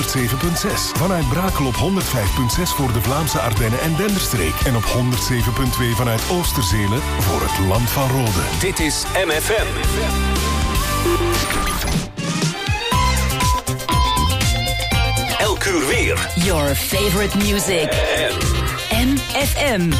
107.6. Vanuit Brakel op 105.6 voor de Vlaamse Ardennen en Denderstreek. En op 107.2 vanuit Oosterzelen voor het Land van Rode. Dit is MFM. Elk uur weer. Your favorite music. MFM.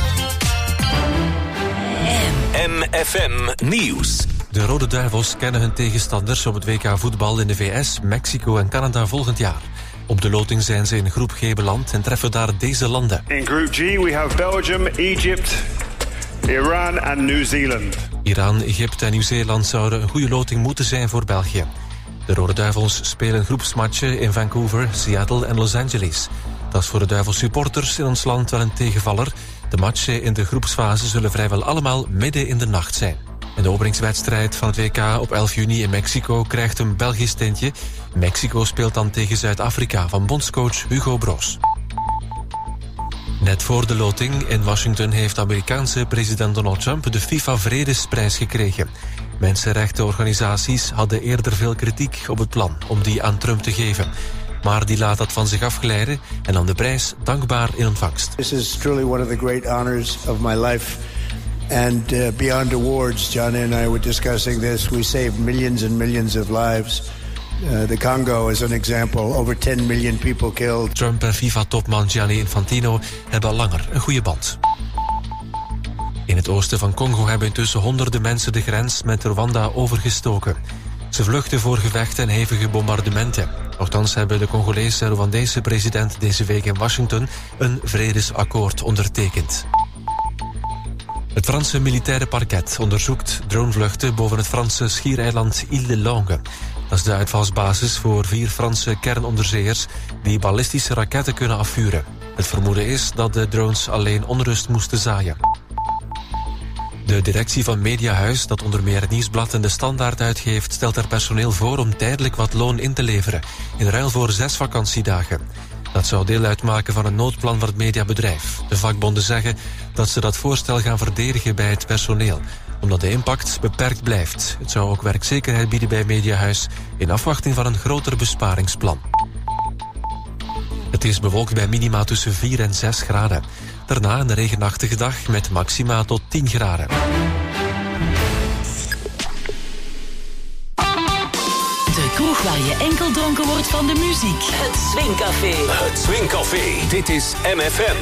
MFM Nieuws. De Rode Duivels kennen hun tegenstanders op het WK voetbal in de VS, Mexico en Canada volgend jaar. Op de loting zijn ze in groep G beland en treffen daar deze landen. In groep G we have Belgium, Egypt, Iran en New Zealand. Iran, Egypte en Nieuw-Zeeland zouden een goede loting moeten zijn voor België. De Rode Duivels spelen groepsmatchen in Vancouver, Seattle en Los Angeles. Dat is voor de Duivels supporters in ons land wel een tegenvaller. De matchen in de groepsfase zullen vrijwel allemaal midden in de nacht zijn. En de openingswedstrijd van het WK op 11 juni in Mexico krijgt een Belgisch tintje. Mexico speelt dan tegen Zuid-Afrika van bondscoach Hugo Broos. Net voor de loting in Washington heeft de Amerikaanse president Donald Trump de FIFA-vredesprijs gekregen. Mensenrechtenorganisaties hadden eerder veel kritiek op het plan om die aan Trump te geven. Maar die laat dat van zich afglijden en nam de prijs dankbaar in ontvangst. This is truly one of the great honors of my life. And beyond awards, John and I were discussing this. We saved millions and millions of lives. The Congo is an example. Over 10 million people killed. Trump en FIFA-topman Gianni Infantino hebben al langer een goede band. In het oosten van Congo hebben intussen honderden mensen de grens met Rwanda overgestoken. Ze vluchten voor gevechten en hevige bombardementen. Nochtans hebben de Congolese en Rwandese president deze week in Washington een vredesakkoord ondertekend. Het Franse militaire parket onderzoekt dronevluchten boven het Franse schiereiland Île de Lange. Dat is de uitvalsbasis voor 4 Franse kernonderzeeërs die ballistische raketten kunnen afvuren. Het vermoeden is dat de drones alleen onrust moesten zaaien. De directie van Mediahuis, dat onder meer het Nieuwsblad en de Standaard uitgeeft, stelt haar personeel voor om tijdelijk wat loon in te leveren, in ruil voor 6 vakantiedagen. Dat zou deel uitmaken van een noodplan van het mediabedrijf. De vakbonden zeggen dat ze dat voorstel gaan verdedigen bij het personeel, omdat de impact beperkt blijft. Het zou ook werkzekerheid bieden bij Mediahuis in afwachting van een groter besparingsplan. Het is bewolkt bij minima tussen 4 en 6 graden. Daarna een regenachtige dag met maxima tot 10 graden. De kroeg waar je enkel dronken wordt van de muziek. Het Swingcafé. Het Swingcafé. Dit is MFM.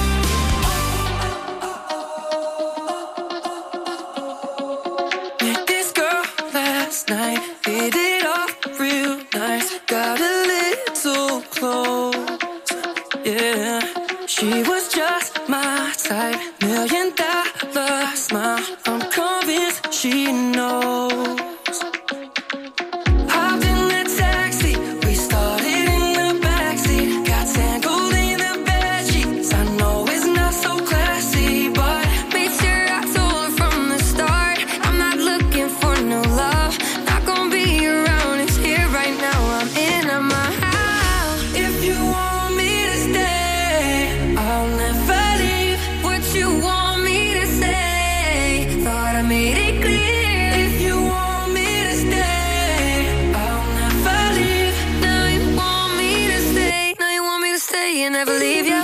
Met this girl last night, hit it off real nice. Got a little close, yeah. She was just my type, $1 million smile. I'm convinced she knows. Hopped in the taxi, we started in the backseat. Got tangled in the bedsheets. I know it's not so classy, but made sure I told her from the start, I'm not looking for no love. Not gonna be around, it's here right now. I'm in my house. If you want me to stay, I'll never leave. What you want me to say, thought I made it clear. If you want me to stay, I'll never leave. Now you want me to stay, now you want me to stay and never leave you.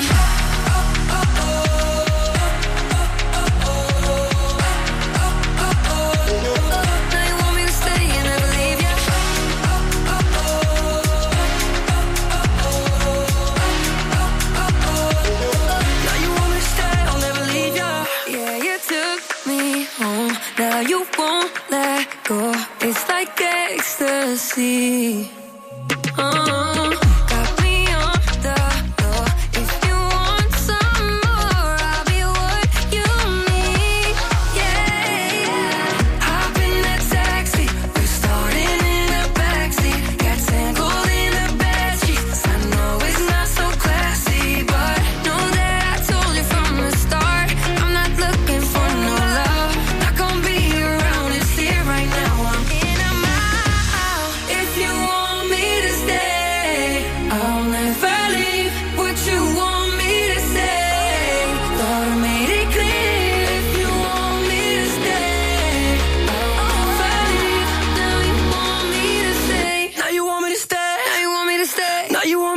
Now you won't let go. It's like ecstasy. Got me on the floor. If you want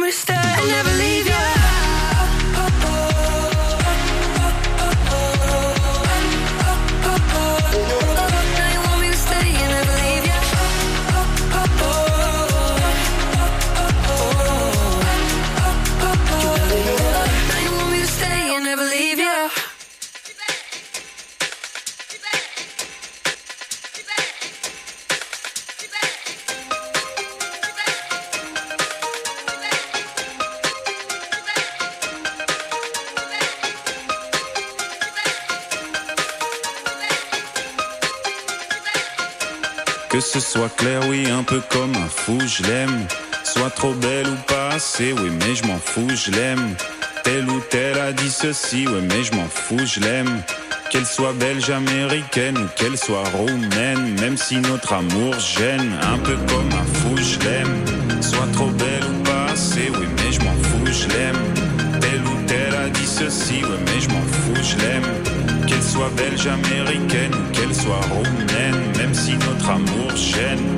to stay and never leave you. Que ce soit clair, oui, un peu comme un fou, je l'aime. Soit trop belle ou pas assez, oui, mais je m'en fous, je l'aime. Telle ou telle a dit ceci, oui, mais je m'en fous, je l'aime. Qu'elle soit belge, américaine ou qu'elle soit roumaine, même si notre amour gêne, un peu comme un fou, je l'aime. Soit trop belle ou pas assez, oui, mais je m'en fous, je l'aime. Telle ou telle a dit ceci, oui, mais je m'en fous, je l'aime. Qu'elle soit belge, américaine ou qu'elle soit roumaine, même si notre amour gêne.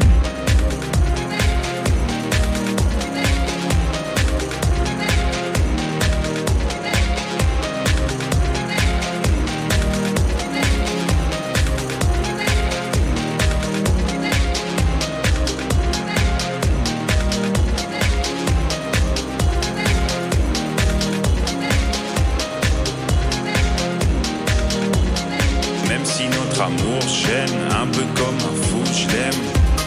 Amour gêne, un peu comme un fou, je l'aime.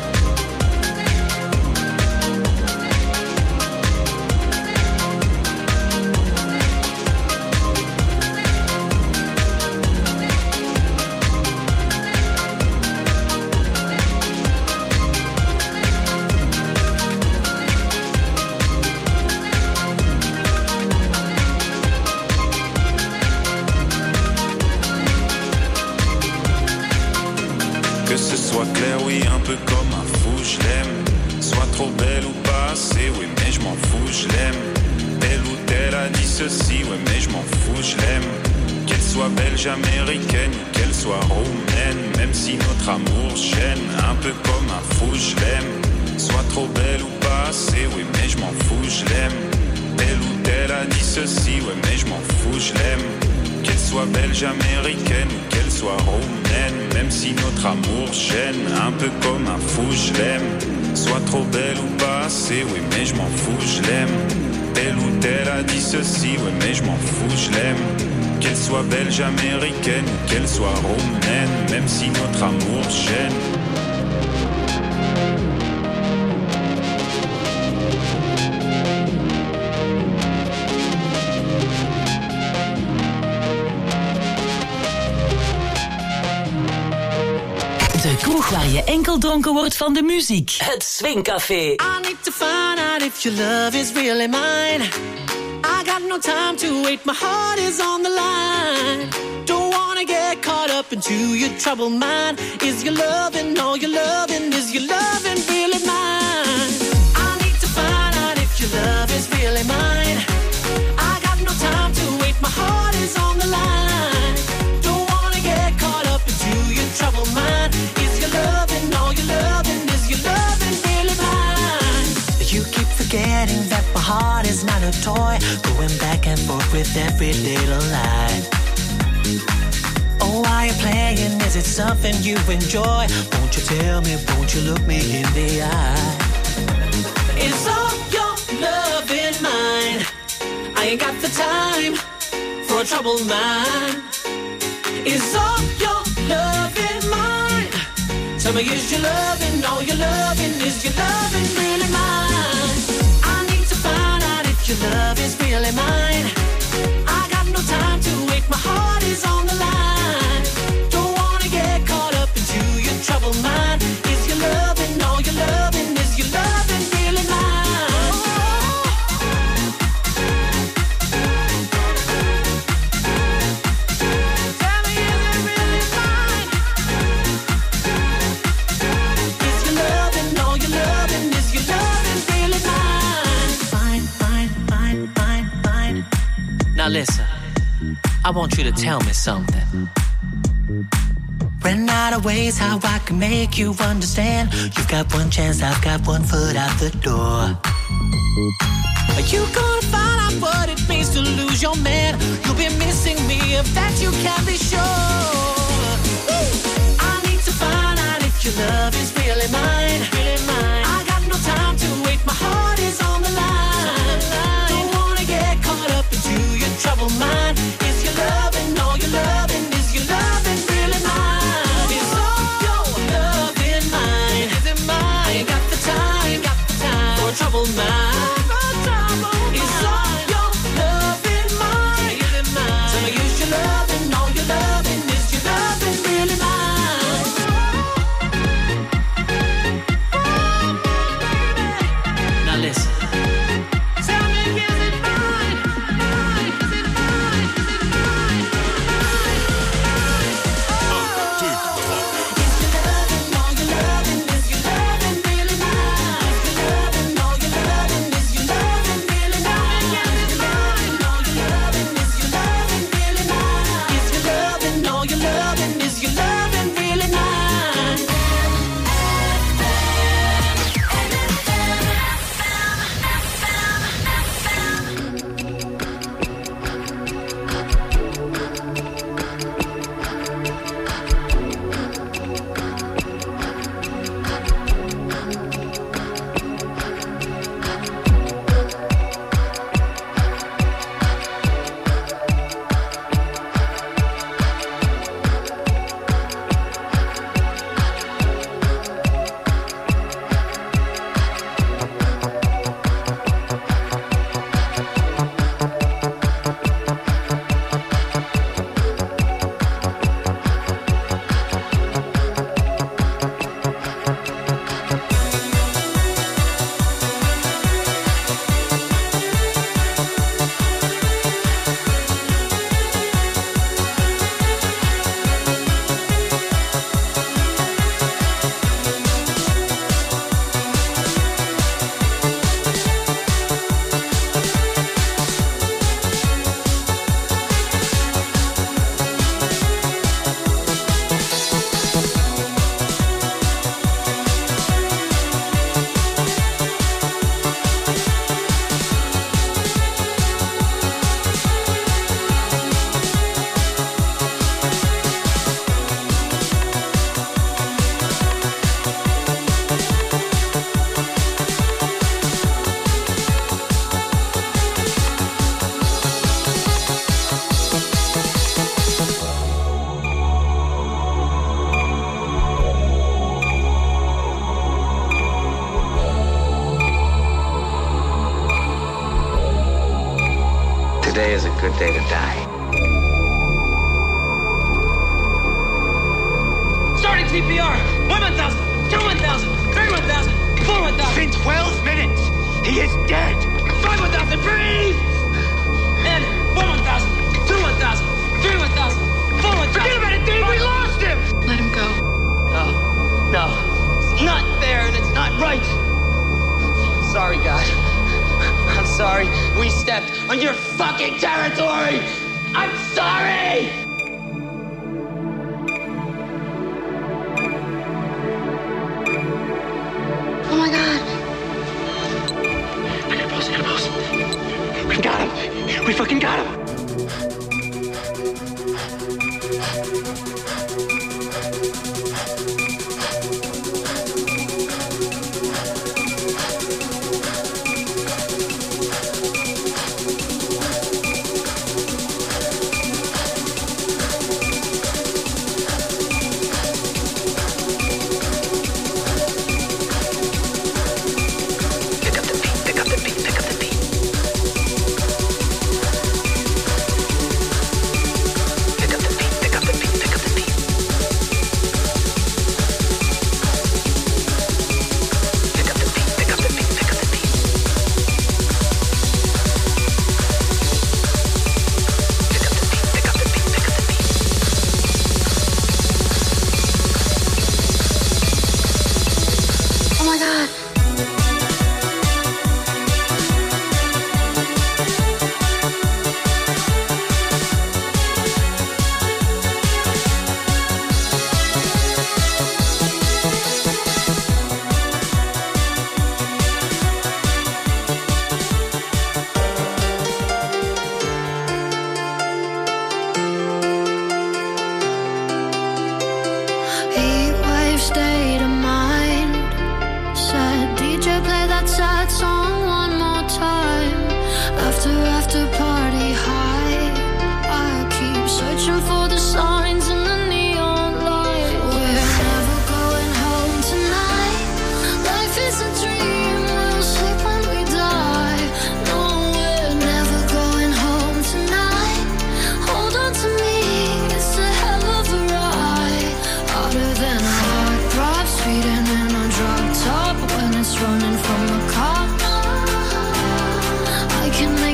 Que ce soit clair, oui, un peu comme un fou, je l'aime. Soit trop belle ou pas assez, oui, mais je m'en fous, je l'aime. Telle ou telle a dit ceci, oui, mais je m'en fous, je l'aime. Qu'elle soit belge, américaine ou qu'elle soit roumaine, même si notre amour gêne, un peu comme un fou, je l'aime. Soit trop belle ou pas assez, oui, mais je m'en fous, je l'aime. Telle ou telle a dit ceci, oui, mais je m'en fous, je l'aime. Qu'elle soit belge, américaine ou qu'elle soit roumaine, même si notre amour gêne, un peu comme un fou, je l'aime. Soit trop belle ou pas assez, oui, mais je m'en fous, je l'aime. Telle ou telle a dit ceci, oui, mais je m'en fous, je l'aime. Qu'elle soit belge, américaine ou qu'elle soit roumaine, même si notre amour gêne. De kroeg waar je enkel dronken wordt van de muziek. Het Swingcafé. I need to find out if your love is really mine. I got no time to wait, my heart is on the line. Don't wanna get caught up into your troubled mind. Is your loving all your loving? Is your loving really mine? I need to find out if your love is really mine. I got no time to wait, my heart is on the line. Don't wanna get caught up into your troubled mind. Is your loving all your loving? Is your loving really mine? You keep forgetting that my heart is not a toy, going back and forth with every little lie. Oh, why you playing? Is it something you enjoy? Won't you tell me, won't you look me in the eye? Is all your love in mine? I ain't got the time for a troubled mind. Is all your love in mine? Tell me, is your loving all your loving? Is your loving really mine? I need to find out if your love is really mine. I got no time to wait, my heart is on the line. Don't wanna get caught up into your troubled mind. Is your loving all your loving? Is your loving really mine? Tell me, is it really mine? Is your loving all your loving? Is your loving really mine? Fine, fine, fine, fine, fine. Now listen, I want you to tell me something. Ran out of ways how I can make you understand. You've got one chance, I've got one foot out the door. Are you gonna find out what it means to lose your man? You'll be missing me, of that you can be sure. I need to find out if your love is really mine, really mine. I got no time to wait, my heart is on the line. Don't wanna get caught up into your troubled mind. Is your loving all your loving? Is your loving really mine? Is all your loving mine? Is it mine? I ain't got the time for a troubled mind. Is all your loving mine? Is it mine? So use your loving, all your loving. Is your loving really mine? Now listen. Tell me, is it mine? Is it mine? Is it mine? Is your loving, all your loving? Is your loving really mine? Is your loving, all your loving? Is your loving really mine? Is your loving, all your loving? Is your loving really mine? Is your loving, all your loving? Is your loving really mine? Today is a good day to die. Starting CPR. 1,000, 2,000, 3,000, 4,000. It's been 12 minutes. He is dead. 5,000, breathe. And 1,000, 2,000, 3,000, 4,000. Forget about it, Dave. We lost him. Let him go. No. It's not fair and it's not right. Sorry, God. I'm sorry. We stepped on your fucking territory. I'm sorry. Oh my God. I got a post. We got him. We fucking got him. Pick up the beat.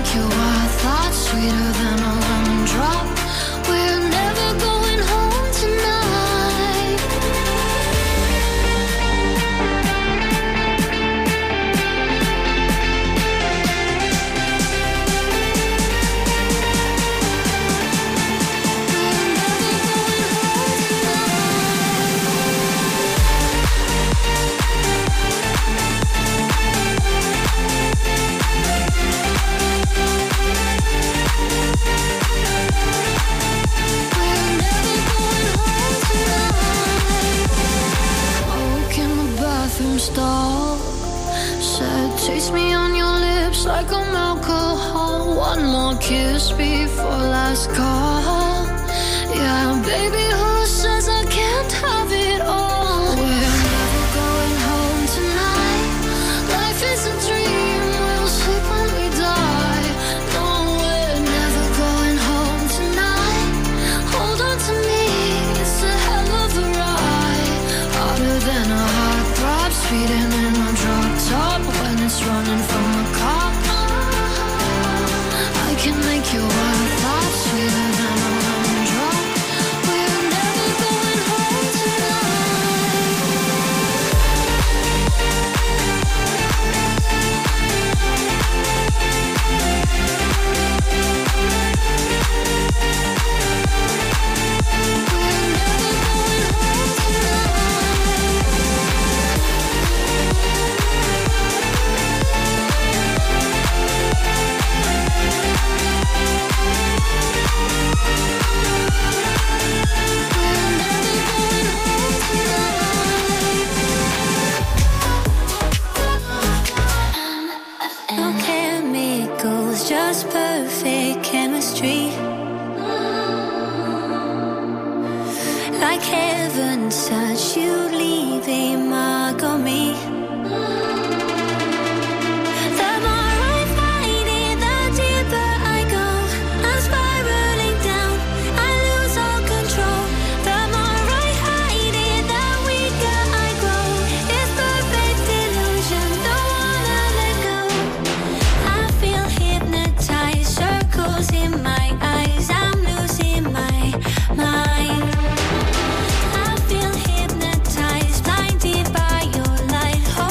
make your wild thoughts sweeter than a lemon drop. We're never going home tonight. Stall said, taste me on your lips like I'm alcohol. One more kiss before last call. Yeah, baby, who says I can't have it all? We're never going home tonight. Life is a dream, we'll sleep when we die. No, we're never going home tonight. Hold on to me, it's a hell of a ride. Harder than a heart throb, speeding in a drop top when it's running from a cop. I can make your wild thoughts sweeter than a lemon drop. We're never going home just perfect chemistry, like heaven's touch. You leave a mark on me. The more I fight it, the deeper I go. I'm spiraling down, I lose all control. The more I hide it, the weaker I grow. It's perfect illusion, don't wanna let go. I feel hypnotized, circles in my eyes, I'm losing my mind. I feel hypnotized, blinded by your light.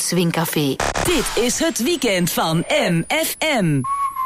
Swingcafé. Dit is het weekend van MFM.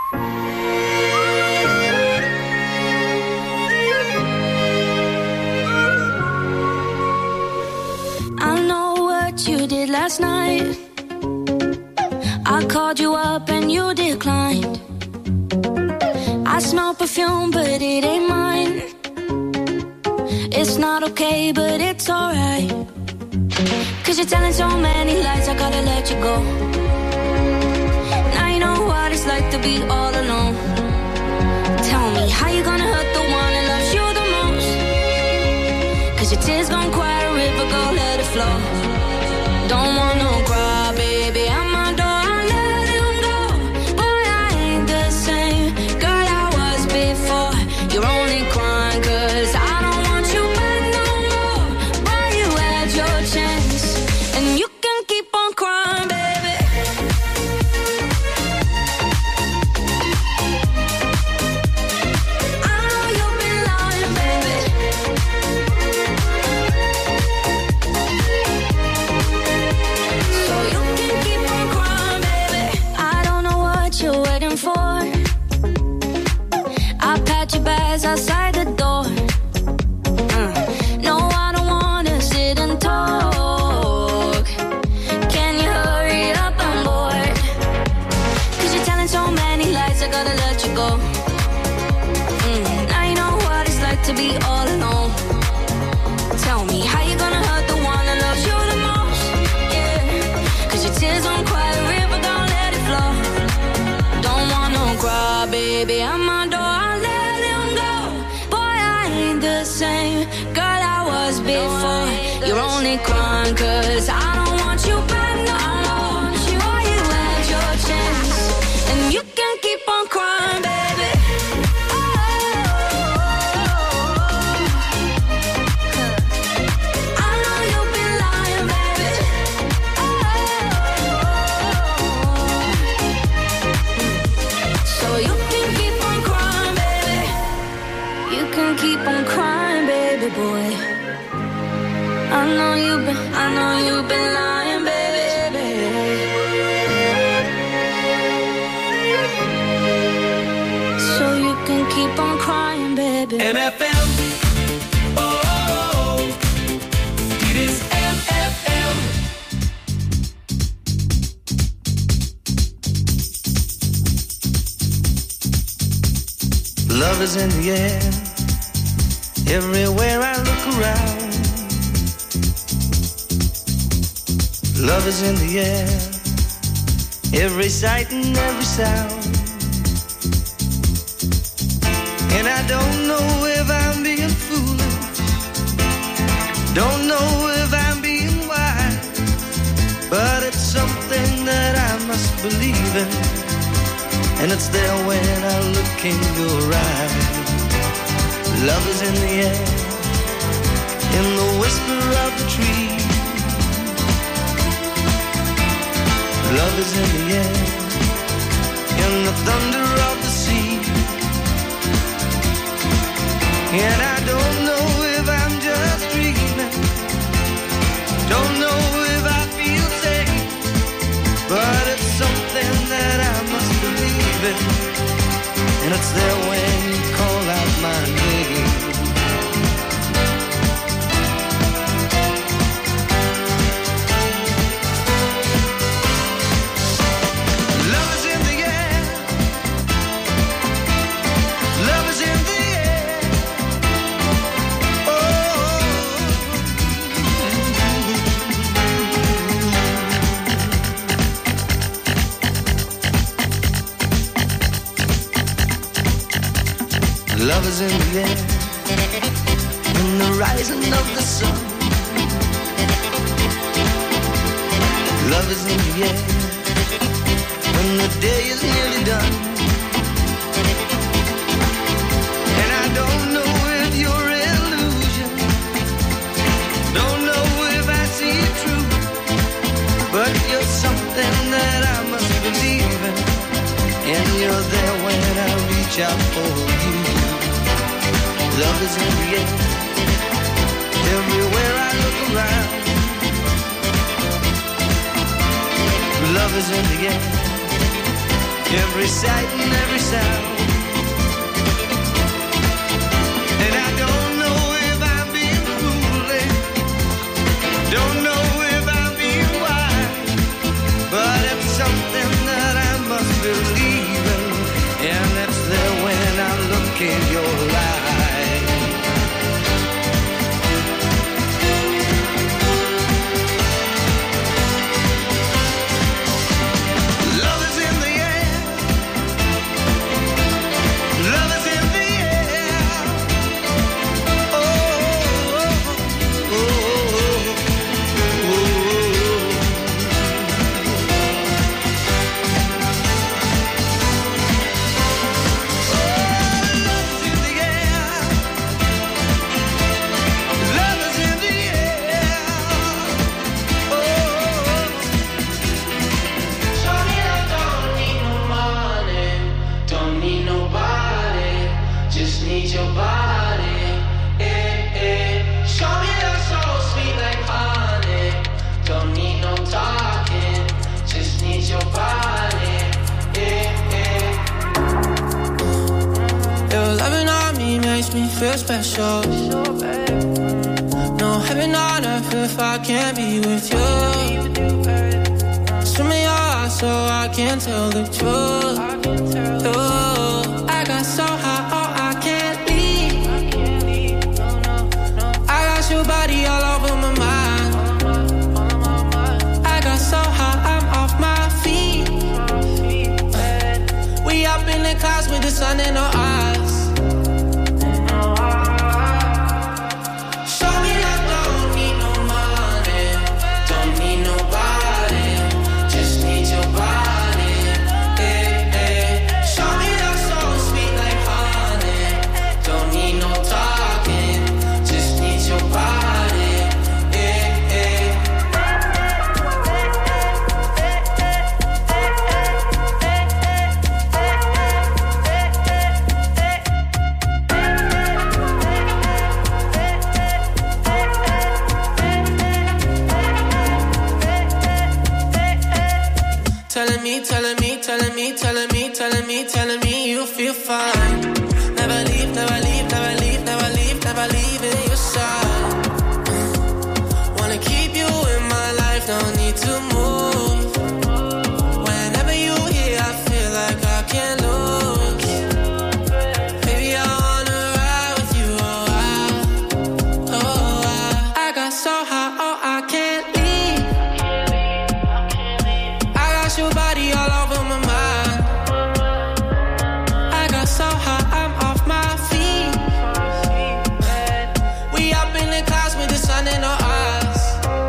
I know what you did last night. I called you up and you declined. I smell perfume but it ain't mine. It's not okay but it's alright. 'Cause you're telling so many lies, I gotta let you go. Now you know what it's like to be all alone. Tell me, how you gonna hurt the one that loves you the most? 'Cause your tears gon' quiet a river, go let it flow. Don't want no cry, baby, I'm my door, I let him go. Boy, I ain't the same girl I was before. You're only crying 'cause I don't want you back no more. Boy, you had your chance, and you can keep on crying, baby. I know you've been lying, baby. So you can keep on crying, baby. I don't know what you're waiting for. I pat your bags outside the door. No, I don't wanna sit and talk. Can you hurry up, I'm bored. 'Cause you're telling so many lies, I gotta let you go. Now you know what it's like to be all alone. Tell me, how you gonna hurt the one that loves you the most? Yeah, 'cause your tears don't quiet a river, don't let it flow. Don't want no cry, baby, I'm my door, I let him go. Boy, I ain't the same girl I was before. You're only crying 'cause I don't want you back no more. Boy, you had your chance, and you can keep on crying, baby. I know you've been lying, baby. So you can keep on crying, baby. You can keep on crying, baby boy. I know you've been lying, baby. So you can keep on crying, baby. MFM. Oh, oh, oh. It is MFM. Love is in the air. Everywhere I look around. Love is in the air. Every sight and every sound. And I don't know if I'm being foolish. Don't know if I'm being wise. But it's something that I must believe in. And it's there when I look in your eyes. Love is in the air, in the whisper of the tree. Love is in the air, in the thunder of the sea. And I don't know if I'm just dreaming. Don't know if I feel safe. But it's something that I must believe in. And it's there when you call out my name. Love is in the air. Love is in the air. Oh. Love is in the air, in the rising of the sun. Love is in the air, when the day is nearly done. And I don't know if you're illusion, don't know if I see it true. But you're something that I must believe in. And you're there when I reach out for you. Love is in the air, everywhere I look around. love is in the air. Every sight and every sound. And I don't know if I'm being foolish, don't know if I'm being wise, but it's something that I must believe in, and it's there when I look in your eyes. Love is in the air. Love is in the air. Oh, oh, oh, oh, feel special. No heaven on earth if I can't be with you. Swim in your eyes so I can tell the truth. Oh, I got so high, oh, I can't leave. I got your body all over my mind. I got so high, I'm off my feet. We up in the clouds with the sun in our eyes. Telling me you feel fine. Never leave, never leave, never leave, never leave, never leave in your side. Wanna keep you in my life, no need to move. Whenever you here, I feel like I can't lose. Baby, I wanna ride with you, I got so high, oh, I can't leave. I got your body all over my mind. So high, I'm off my feet. We up in the clouds with the sun in our eyes.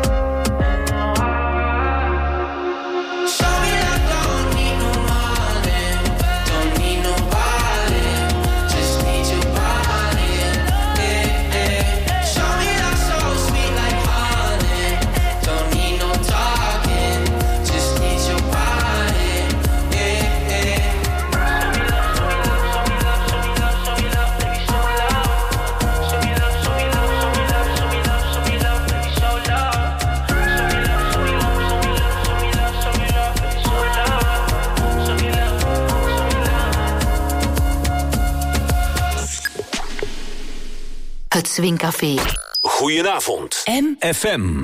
Show me that don't need no money, don't need nobody, just need your body. Yeah, yeah. Show me that so sweet like honey, don't need no talking, just need your body. Yeah, yeah. Het Swingcafé. Goedenavond. FM.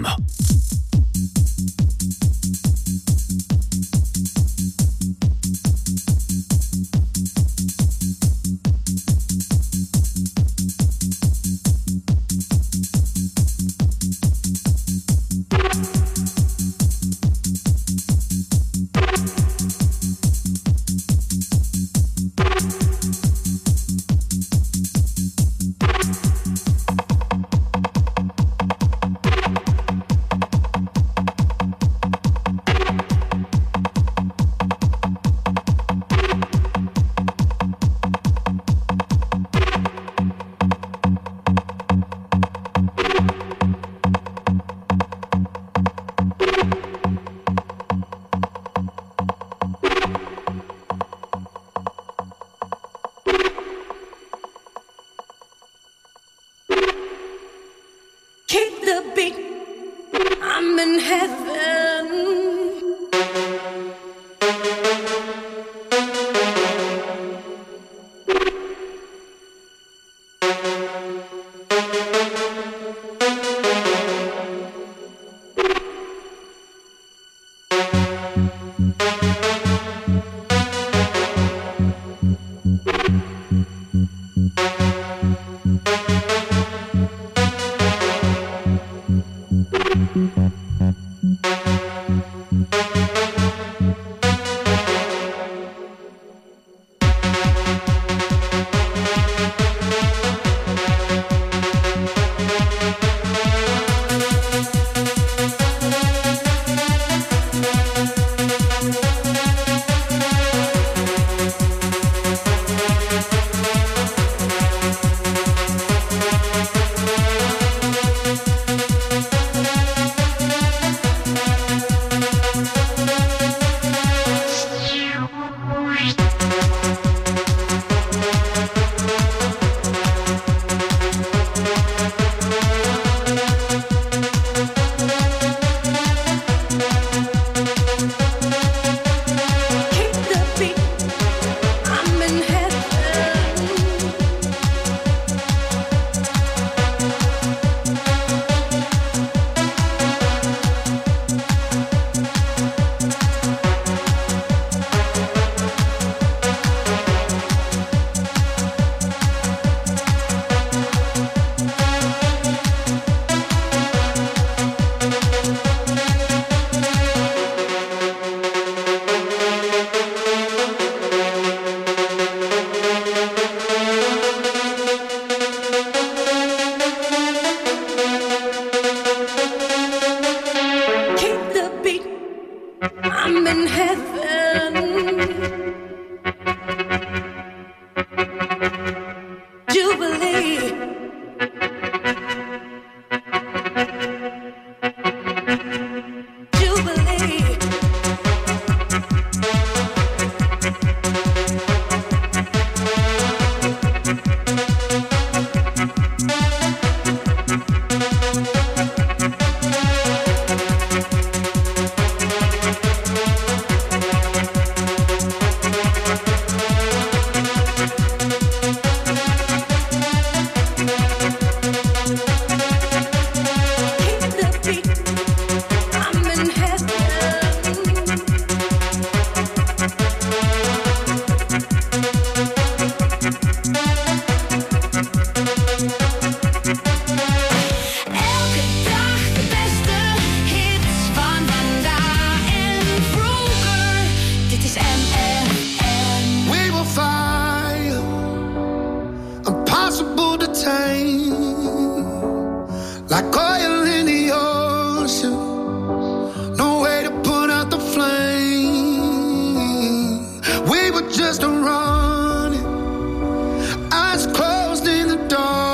just a running, eyes closed in the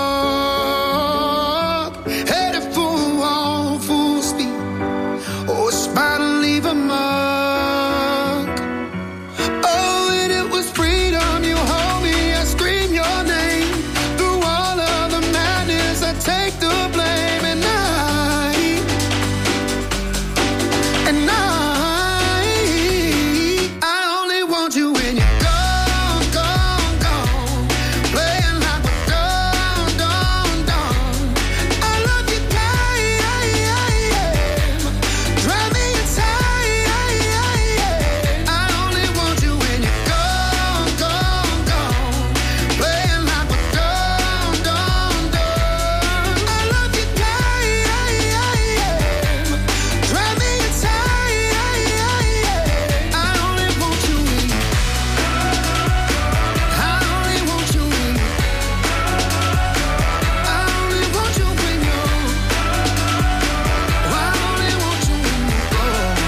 dark, headed for a wall, full speed. Oh, it's bound to leave a mark. Oh, and it was freedom. You hold me, I scream your name. Through all of the madness, I take the blame. And I only want you when you're gone, gone, gone. Playing like we're done, done, done. I love you, drive me inside. I only want you when you're gone, gone, gone. Playing like we're done, done, done. I love you, drive me inside. I only want you when I only want you when I only want you when you're I only want you when you go.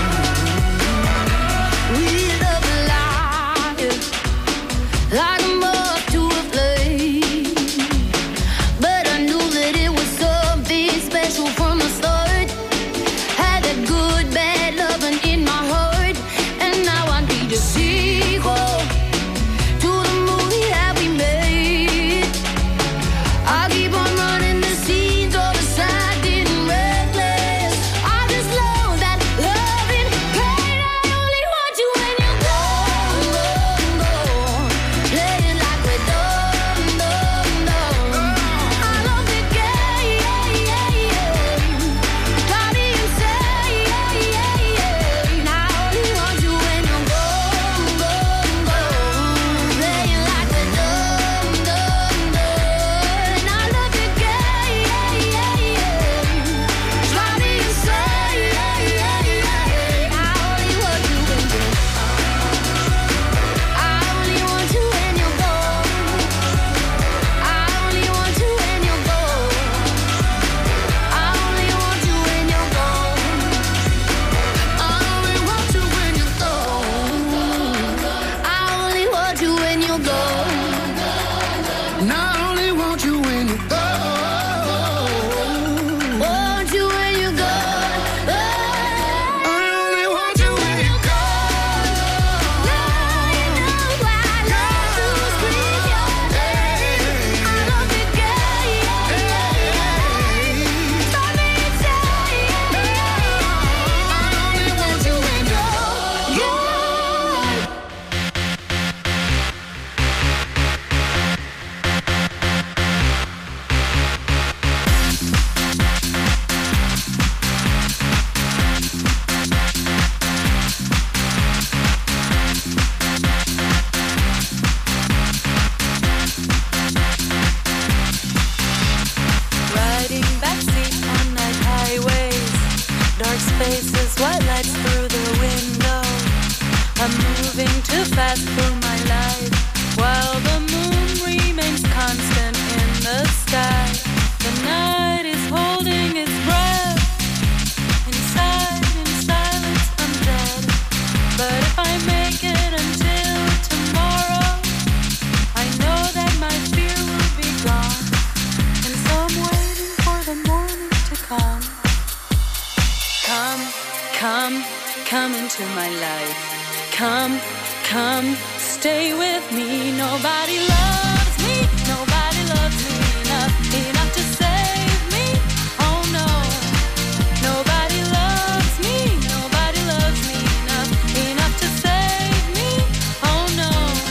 We love life like a moth to a flame, but I knew that it was something special from the start. Had that good, bad loving in my heart, and now I need a sequel to the movie that we made. I keep on running the scenes all beside and reckless. I just love that loving pain. I only want you when you're gone, gone, gone. Playing like we're done, done, done. I love the game, got me insane. I only want you when you're gone, gone, gone. Playing like we're done, done, done. I love the game, got me insane. I only want you when you're I only want you when you're gone. I only want you when you're gone. I only want you when you're gone. I only want you when you're gone. I only want you when you're gone. And I only want you when you're gone. Want you when you're gone. I only want you when you're gone. Now you know I love to scream your name. I love the game. Stop me inside. I only want you when you're Gone. Riding backseat on night highways, dark spaces, white lights through the window. I'm moving too fast through my life, while the moon remains constant in the sky. The night is holding its breath. Inside, in silence, I'm dead. But if I make it until tomorrow, I know that my fear will be gone. And so I'm waiting for the morning to come. Come into my life. Come, stay with me. Nobody loves me enough to save me. Oh no, nobody loves me enough to save me. Oh no.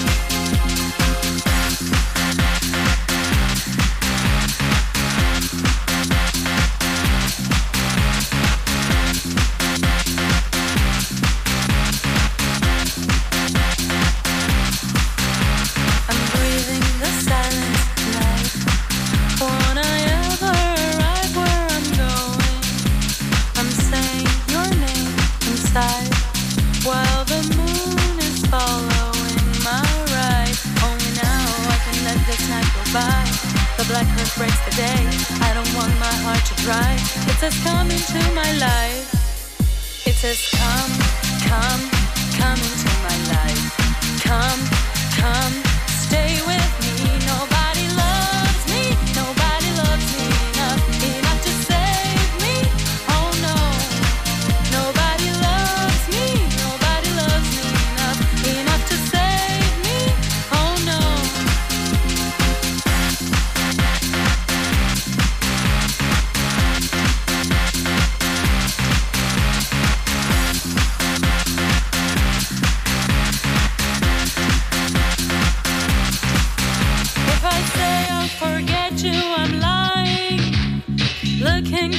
I'm breathing the silence night. Won't I ever arrive where I'm going? I'm saying your name inside, while the moon is following my ride. Only now I can let this night go by. The black earth breaks the day. I don't want my heart to dry. It says come into my life. It says come into my life. Come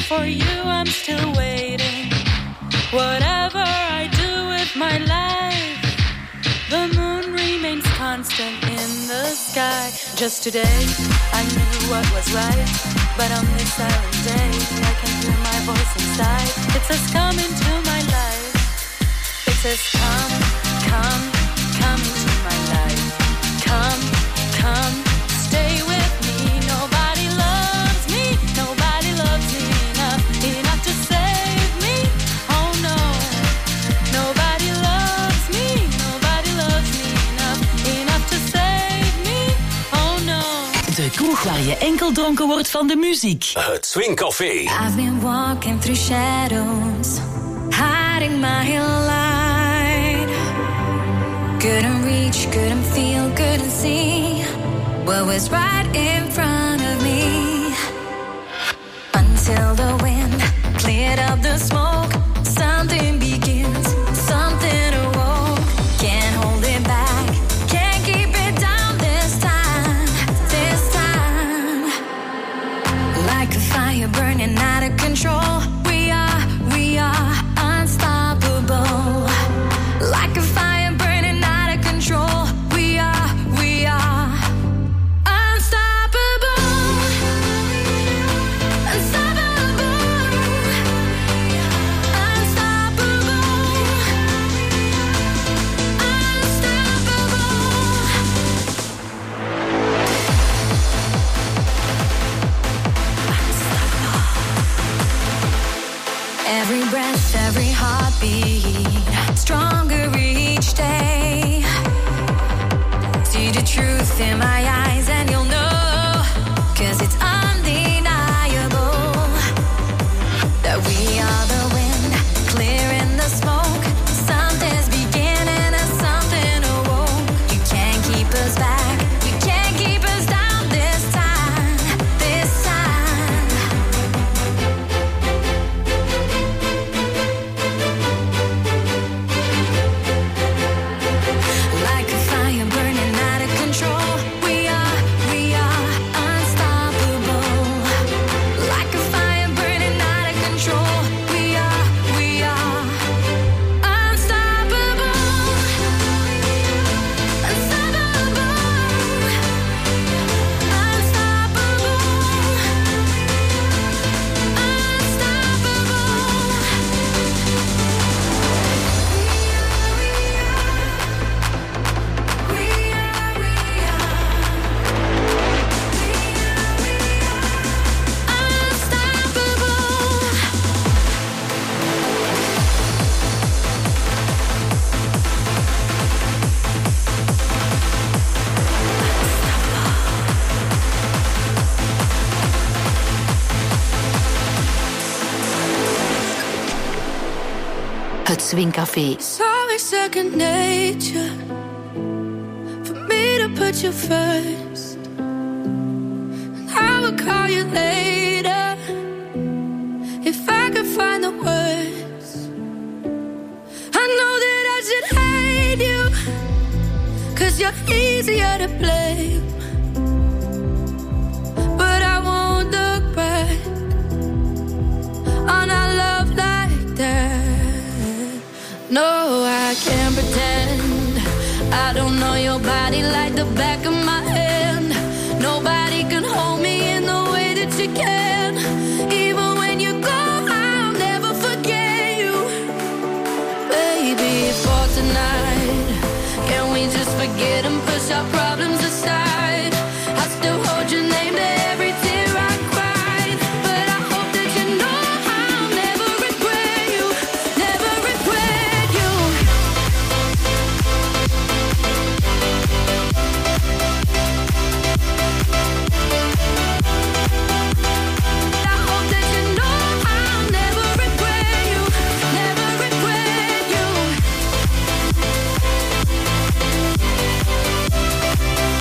for you, I'm still waiting. Whatever I do with my life, the moon remains constant in the sky. Just today, I knew what was right, but on this silent day, I can hear my voice inside. It says come into my life. It says come, come, come into my life. Come, come, stay with me. Nobody loves me, nobody loves me enough to save me. Oh no, nobody loves me enough to save me. Oh no. De kroeg waar je enkel dronken wordt van de muziek. Het Swing Café. I've been walking through shadows, hiding my light. Couldn't reach, couldn't feel, couldn't see what was right in front of me. Until the wind cleared up the smoke, something begins, something awoke. Can't hold it back, can't keep it down this time, this time. Like a fire burning out of control, we are unstoppable. Like a fire burning out of control, we are unstoppable. Unstoppable. Unstoppable. Every breath, every heartbeat, stronger each day. See the truth in my eyes and you'll know, 'cause it's undeniable that we are the wind, clearing the smoke. Something's beginning and something awoke. You can't keep us back, you can't keep us down this time, this time. Like a fire burning out of control, we are unstoppable. Like a fire burning out of control, we are unstoppable. Unstoppable. Het Swing Café. It's always second nature for me to put you first. And I will call you later if I could find the words. I know that I should hate you, 'cause you're easier to blame. But I won't look back on our love like that. No, I can't pretend I don't know your body like the back of my hand. Nobody can hold me in the way that you can. Even when you go, I'll never forget you. Baby, for tonight, can we just forget and push our problems aside? I still hold your name to every tear I cried. But I hope that you know I'll never regret you, never regret you. I hope that you know I'll never regret you, never regret you.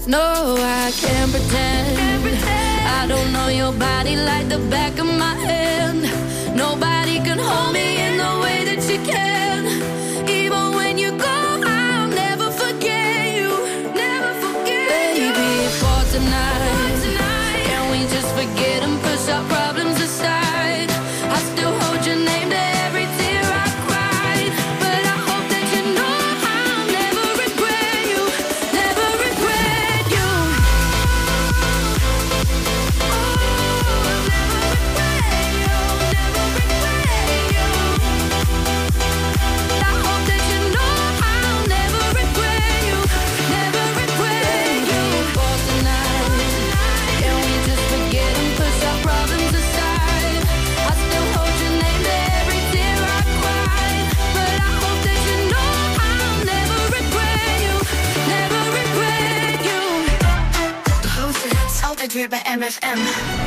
No, I can't pretend. I don't know your body like the back of my hand. Nobody can hold me in the way that you can. Even when you go, I'll never forget you. Never forget you. Baby, for tonight, can we just forget and push our problems aside? I still hold your name to every tear I cried. But I hope that you know I'll never regret you. Never regret you. Weer bij MFM.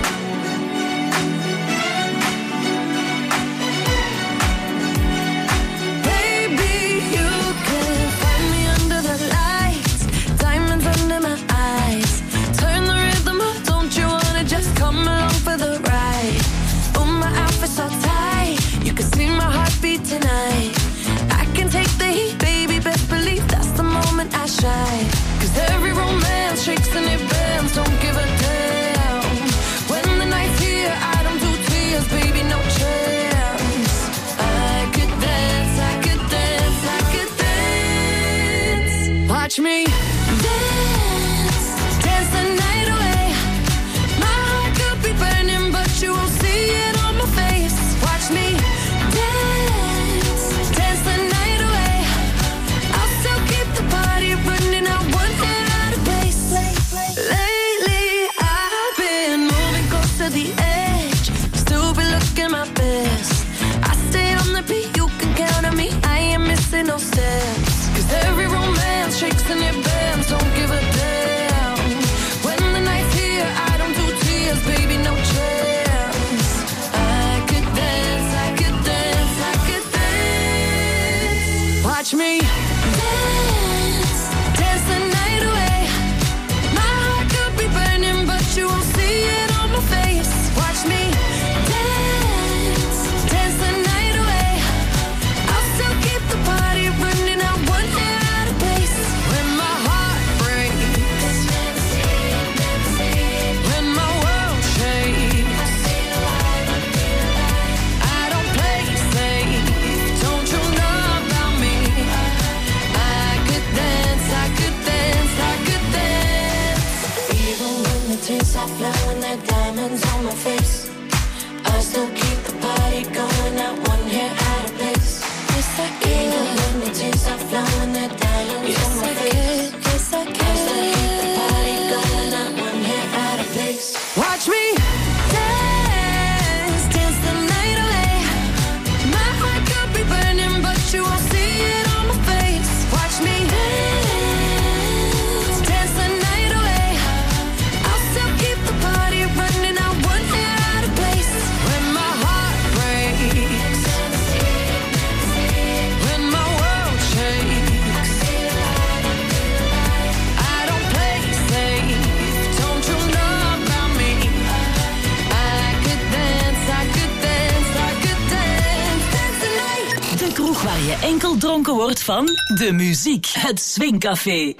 Tonight, I can take the heat, baby. Best believe that's the moment I shine. 'Cause every romance shakes and it bends. Don't give a damn. When the night's here, I don't do tears, baby. No chance. I could dance, I could dance, I could dance. Watch me dance, dance the night away. My heart could be burning, but you won't see it on my face. Watch me dance, dance the night away. I'll still keep the party running out one hand out of place. Lately I've been moving close to the edge, still be looking my best. I stay on the beat, you can count on me. I ain't missing no steps. 'Cause every romance shakes and it bends. Don't give a damn. When the night's here, I don't do tears, baby. No chance. I could dance, I could dance, I could dance. Watch me dance, dance the night away. My heart could be burning, but you won't see it on my face. Watch me dance, dance the night away. I'll still keep the party running out one hand out of place. When my heart breaks, when my world shakes, I don't play safe. Don't you know about me? I could dance, I could dance, I could dance. Even when the tears are flowing, there diamonds on my face, I still keep the party going out one hair out of place. Yes, I can. Even when the tears are flowing, there diamonds on my face. Yes, I can. I still keep the party going out one hair out of place. Watch me dance, dance the night away. My heart could be burning, but you won't see it on my face. Watch me dance, dance the night away. I'll still keep the party running out one hair out of place. When my heart breaks, when my world shakes, I don't play safe. Don't you know about me? I could dance, I could dance, I could dance, dance the night. De kroeg waar je enkel dronken wordt van de muziek. Het Swingcafé.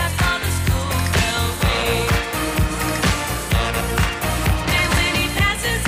Passes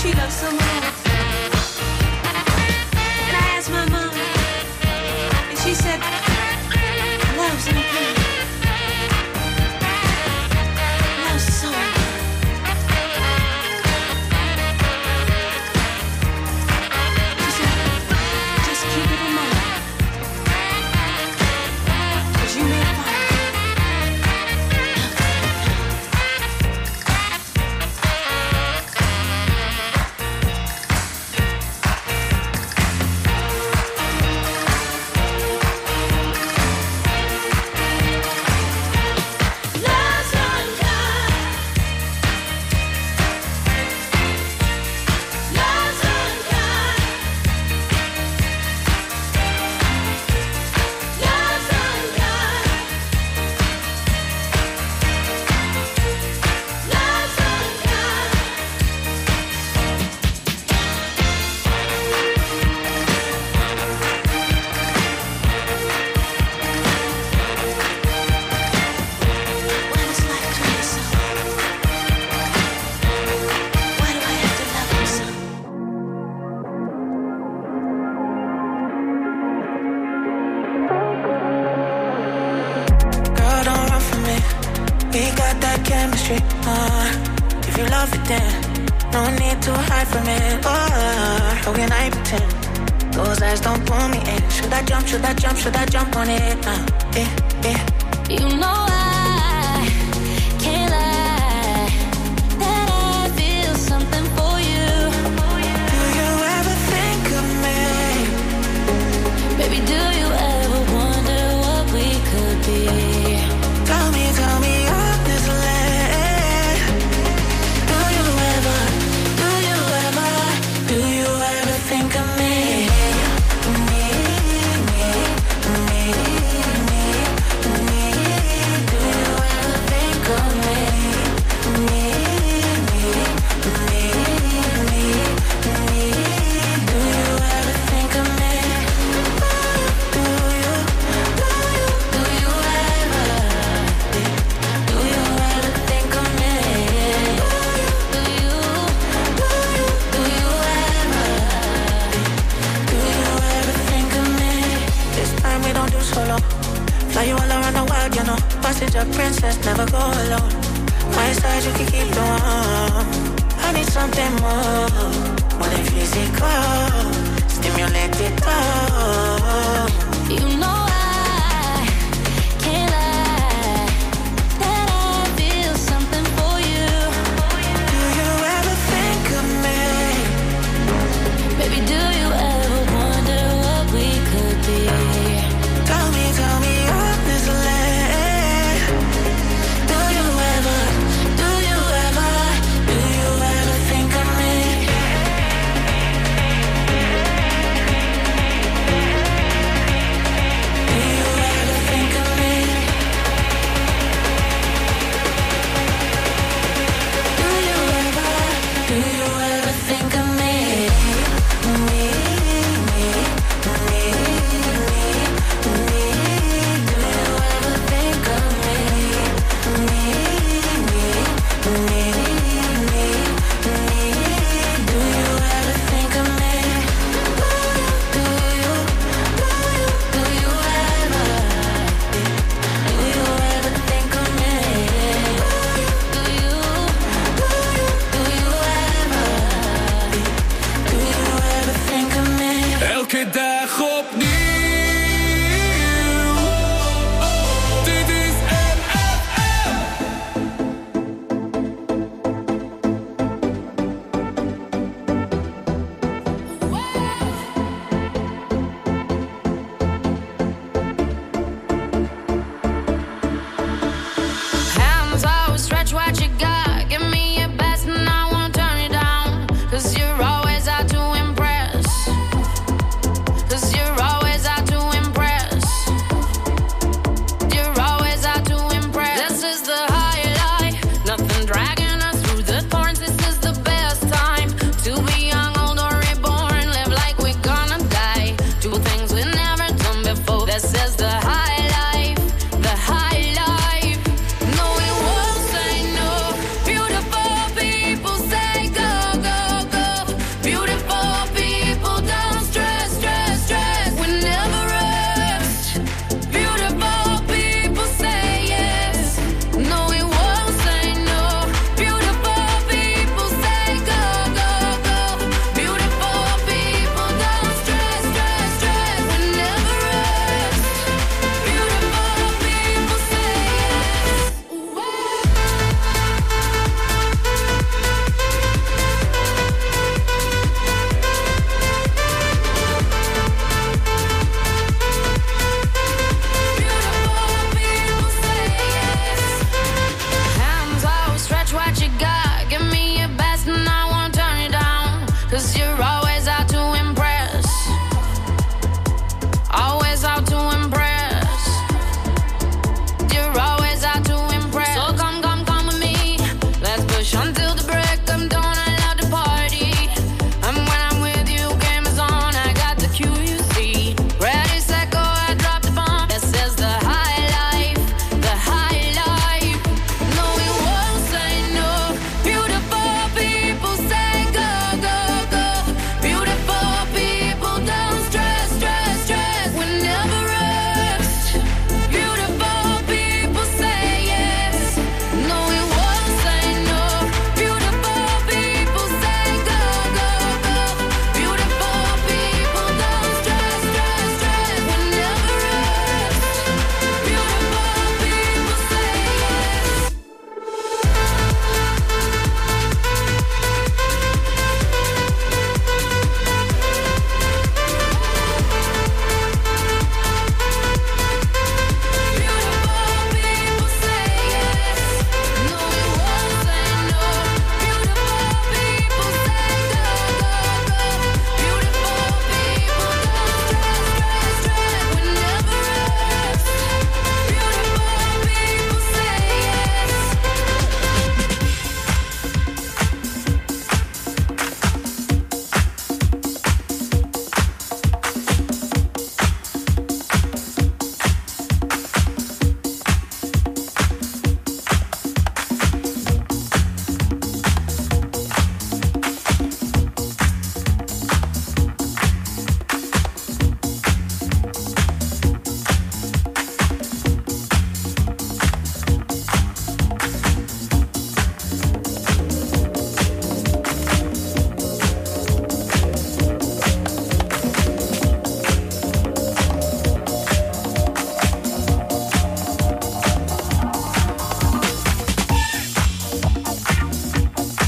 she loves someone else. And I asked my mom, and she said, love's in pain. Love's so she said, just keep it in mind, 'cause you may find if you love it then no need to hide from it. How can I pretend? Those eyes don't pull me in. Should I jump, should I jump, should I jump on it? You know I can't lie that I feel something for you. Do you ever think of me? Baby, do you ever wonder what we could be? Tell me honestly. Think of me, me. Do you ever think of me, me? Do you ever think of me? Do you ever think of me? Do you ever think of me? This time we don't do solo. Fly you all around the world, you know. Passenger princess, never go alone. My side, you can keep the warm. I need something more than physical. Stimulate it all.